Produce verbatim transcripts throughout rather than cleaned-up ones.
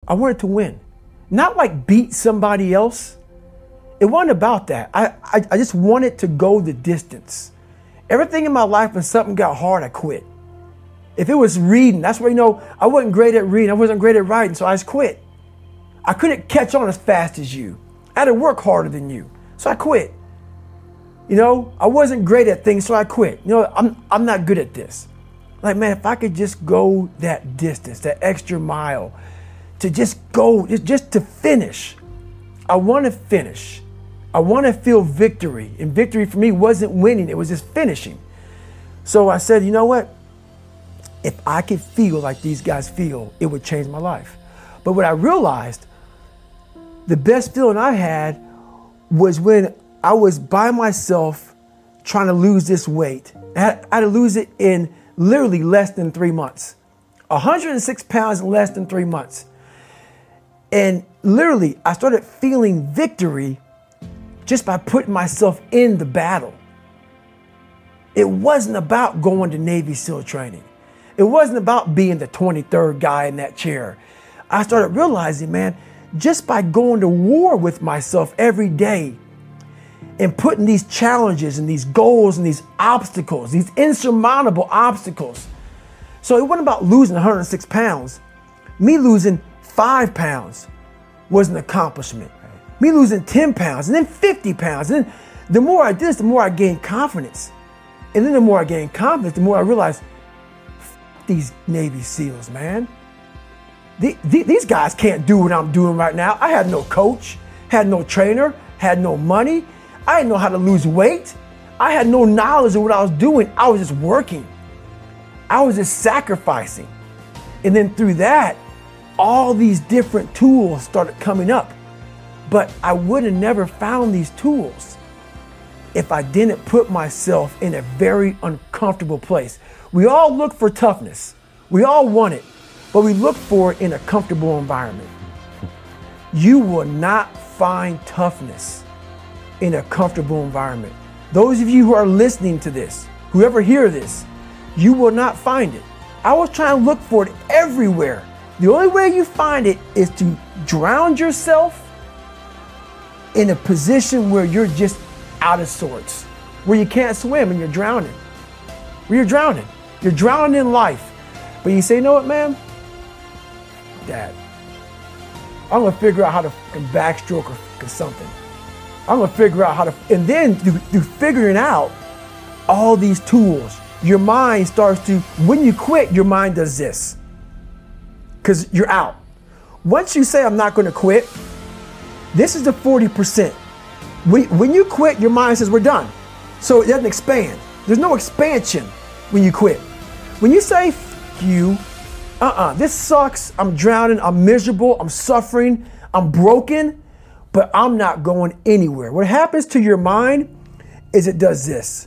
I wanted to win. Not like beat somebody else. It wasn't about that. I, I, I just wanted to go the distance. Everything in my life, when something got hard, I quit. If it was reading, that's where, you know, I wasn't great at reading. I wasn't great at writing, so I just quit. I couldn't catch on as fast as you. I had to work harder than you, so I quit. You know, I wasn't great at things, so I quit. You know, I'm I'm not good at this. Like, man, if I could just go that distance, that extra mile, to just go, just, just to finish. I want to finish. I want to feel victory. And victory for me wasn't winning, it was just finishing. So I said, you know what? If I could feel like these guys feel, it would change my life. But what I realized, the best feeling I had was when I was by myself trying to lose this weight. I had, I had to lose it in literally less than three months. one hundred six pounds in less than three months. And literally, I started feeling victory just by putting myself in the battle. It wasn't about going to Navy SEAL training. It wasn't about being the twenty-third guy in that chair. I started realizing, man, just by going to war with myself every day and putting these challenges and these goals and these obstacles, these insurmountable obstacles. So it wasn't about losing one hundred six pounds. Me losing five pounds was an accomplishment. Me losing ten pounds and then fifty pounds. And then the more I did this, the more I gained confidence. And then the more I gained confidence, the more I realized, F- these Navy SEALs, man. The, the, these guys can't do what I'm doing right now. I had no coach, had no trainer, had no money. I didn't know how to lose weight. I had no knowledge of what I was doing. I was just working. I was just sacrificing. And then through that, all these different tools started coming up. But I would have never found these tools if I didn't put myself in a very uncomfortable place. We all look for toughness. We all want it, but we look for it in a comfortable environment. You will not find toughness in a comfortable environment. Those of you who are listening to this, whoever hear this, you will not find it. I was trying to look for it everywhere. The only way you find it is to drown yourself in a position where you're just out of sorts, where you can't swim and you're drowning. Where you're drowning. You're drowning in life. But you say, you know what, man? Dad, I'm gonna figure out how to fucking backstroke or fucking something. I'm gonna figure out how to, and then through, through figuring out all these tools, your mind starts to, when you quit, your mind does this. Because you're out. Once you say, I'm not gonna quit, this is the forty percent. When, when you quit, your mind says, we're done. So it doesn't expand. There's no expansion when you quit. When you say, F you, uh-uh, this sucks, I'm drowning, I'm miserable, I'm suffering, I'm broken, but I'm not going anywhere. What happens to your mind is it does this.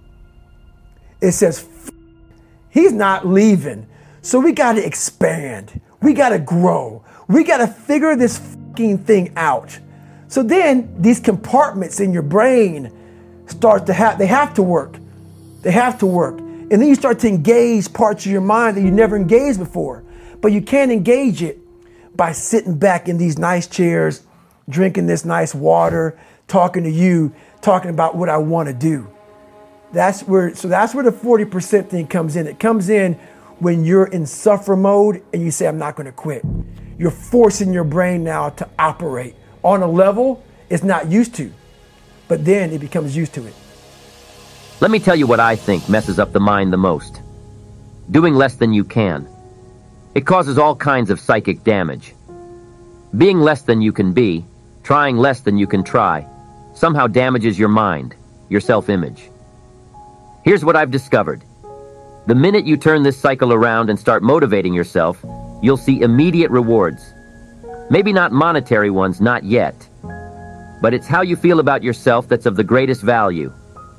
It says, F- he's not leaving. So we got to expand. We got to grow. We got to figure this fucking thing out. So then these compartments in your brain start to have, they have to work. They have to work. And then you start to engage parts of your mind that you never engaged before. But you can't engage it by sitting back in these nice chairs, drinking this nice water, talking to you, talking about what I want to do. That's where, so that's where the forty percent thing comes in. It comes in when you're in suffer mode and you say, I'm not going to quit. You're forcing your brain now to operate on a level it's not used to, but then it becomes used to it. Let me tell you what I think messes up the mind the most. Doing less than you can. It causes all kinds of psychic damage. Being less than you can be, trying less than you can try, somehow damages your mind, your self-image. Here's what I've discovered. The minute you turn this cycle around and start motivating yourself, you'll see immediate rewards. Maybe not monetary ones, not yet. But it's how you feel about yourself that's of the greatest value.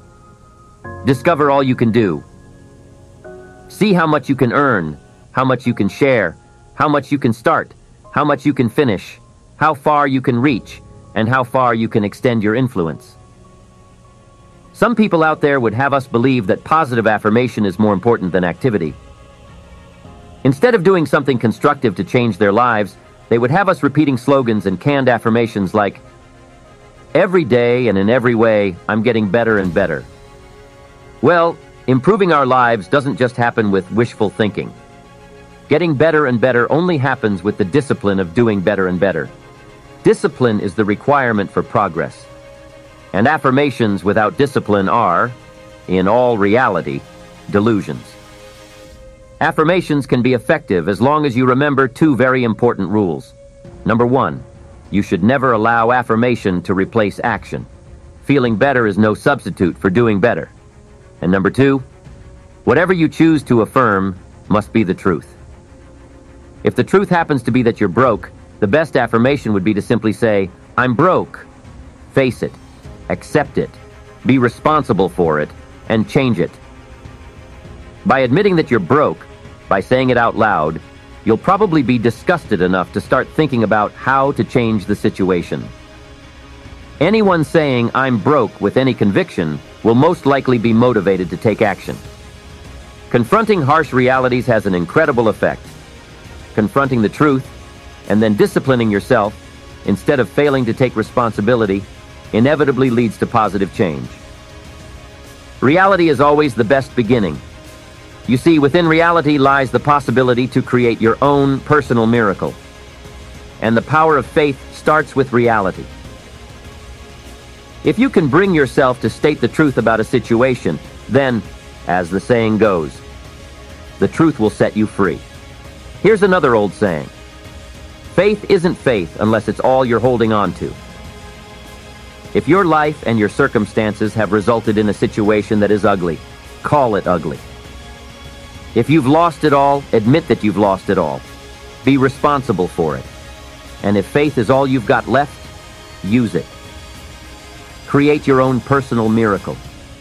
Discover all you can do. See how much you can earn, how much you can share, how much you can start, how much you can finish, how far you can reach, and how far you can extend your influence. Some people out there would have us believe that positive affirmation is more important than activity. Instead of doing something constructive to change their lives, They would have us repeating slogans and canned affirmations like, "Every day and in every way, I'm getting better and better." Well, improving our lives doesn't just happen with wishful thinking. Getting better and better only happens with the discipline of doing better and better. Discipline is the requirement for progress. And affirmations without discipline are, in all reality, delusions. Affirmations can be effective as long as you remember two very important rules. Number one, you should never allow affirmation to replace action. Feeling better is no substitute for doing better. And number two, whatever you choose to affirm must be the truth. If the truth happens to be that you're broke, the best affirmation would be to simply say, "I'm broke." Face it, accept it, be responsible for it, and change it. By admitting that you're broke, by saying it out loud, you'll probably be disgusted enough to start thinking about how to change the situation. Anyone saying "I'm broke" with any conviction will most likely be motivated to take action. Confronting harsh realities has an incredible effect. Confronting the truth, and then disciplining yourself, instead of failing to take responsibility, inevitably leads to positive change. Reality is always the best beginning. You see, within reality lies the possibility to create your own personal miracle. And the power of faith starts with reality. If you can bring yourself to state the truth about a situation, then, as the saying goes, the truth will set you free. Here's another old saying. Faith isn't faith unless it's all you're holding on to. If your life and your circumstances have resulted in a situation that is ugly, call it ugly. If you've lost it all, admit that you've lost it all. Be responsible for it. And if faith is all you've got left, use it. Create your own personal miracle.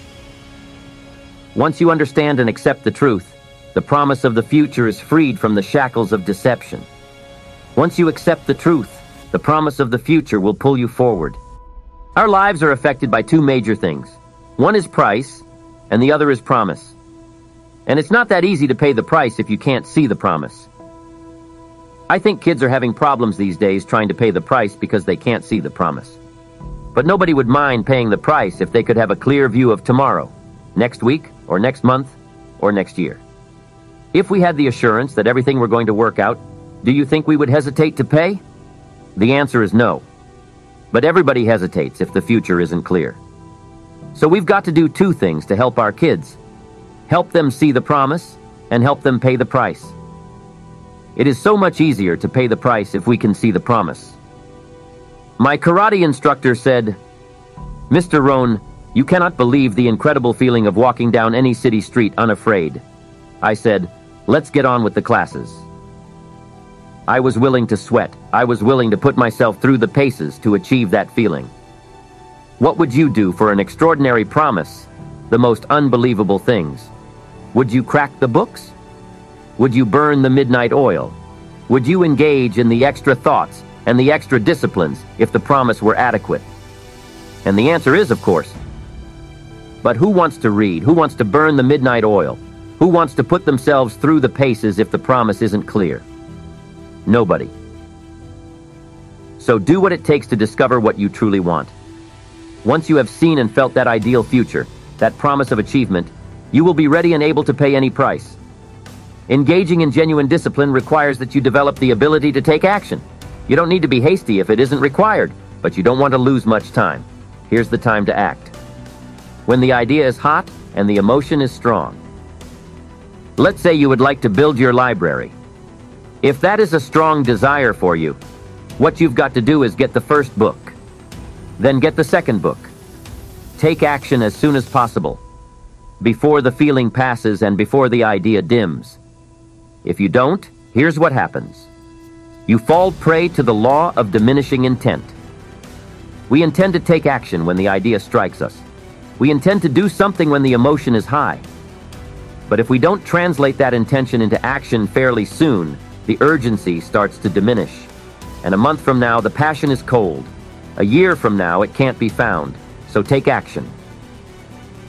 Once you understand and accept the truth, the promise of the future is freed from the shackles of deception. Once you accept the truth, the promise of the future will pull you forward. Our lives are affected by two major things. One is price, and the other is promise. And it's not that easy to pay the price if you can't see the promise. I think kids are having problems these days trying to pay the price because they can't see the promise. But nobody would mind paying the price if they could have a clear view of tomorrow, next week, or next month, or next year. If we had the assurance that everything were going to work out, do you think we would hesitate to pay? The answer is no. But everybody hesitates if the future isn't clear. So we've got to do two things to help our kids. Help them see the promise, and help them pay the price. It is so much easier to pay the price if we can see the promise. My karate instructor said, "Mister Rohn, you cannot believe the incredible feeling of walking down any city street unafraid." I said, "Let's get on with the classes." I was willing to sweat. I was willing to put myself through the paces to achieve that feeling. What would you do for an extraordinary promise? The most unbelievable things. Would you crack the books? Would you burn the midnight oil? Would you engage in the extra thoughts and the extra disciplines if the promise were adequate? And the answer is, of course. But who wants to read? Who wants to burn the midnight oil? Who wants to put themselves through the paces if the promise isn't clear? Nobody. So do what it takes to discover what you truly want. Once you have seen and felt that ideal future, that promise of achievement, you will be ready and able to pay any price. Engaging in genuine discipline requires that you develop the ability to take action. You don't need to be hasty if it isn't required, but you don't want to lose much time. Here's the time to act. When the idea is hot and the emotion is strong. Let's say you would like to build your library. If that is a strong desire for you, what you've got to do is get the first book. Then get the second book. Take action as soon as possible, before the feeling passes and before the idea dims. If you don't, here's what happens. You fall prey to the law of diminishing intent. We intend to take action when the idea strikes us. We intend to do something when the emotion is high. But if we don't translate that intention into action fairly soon, the urgency starts to diminish. And a month from now, the passion is cold. A year from now, it can't be found. So take action.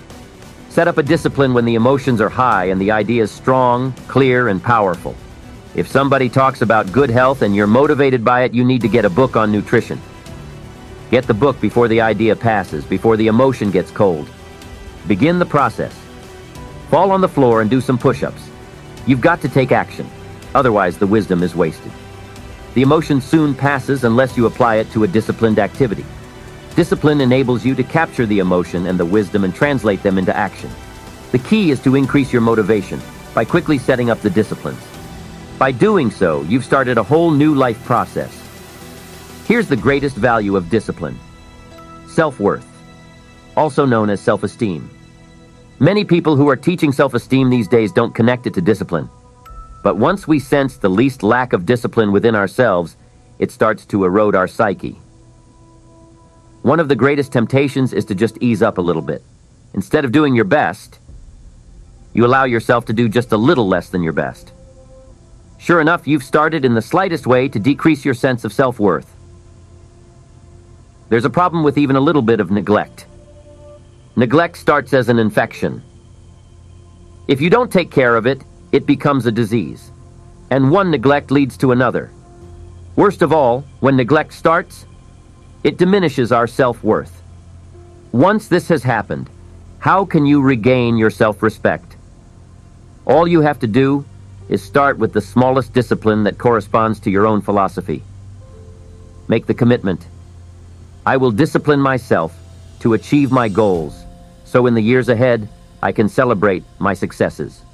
Set up a discipline when the emotions are high and the idea is strong, clear, and powerful. If somebody talks about good health and you're motivated by it, you need to get a book on nutrition. Get the book before the idea passes, before the emotion gets cold. Begin the process. Fall on the floor and do some push-ups. You've got to take action. Otherwise, the wisdom is wasted. The emotion soon passes unless you apply it to a disciplined activity. Discipline enables you to capture the emotion and the wisdom and translate them into action. The key is to increase your motivation by quickly setting up the disciplines. By doing so, you've started a whole new life process. Here's the greatest value of discipline: self-worth, also known as self-esteem. Many people who are teaching self-esteem these days don't connect it to discipline. But once we sense the least lack of discipline within ourselves, it starts to erode our psyche. One of the greatest temptations is to just ease up a little bit. Instead of doing your best, you allow yourself to do just a little less than your best. Sure enough, you've started in the slightest way to decrease your sense of self-worth. There's a problem with even a little bit of neglect. Neglect starts as an infection. If you don't take care of it, it becomes a disease. And one neglect leads to another. Worst of all, when neglect starts, it diminishes our self-worth. Once this has happened, how can you regain your self-respect? All you have to do is start with the smallest discipline that corresponds to your own philosophy. Make the commitment. I will discipline myself to achieve my goals, so in the years ahead, I can celebrate my successes.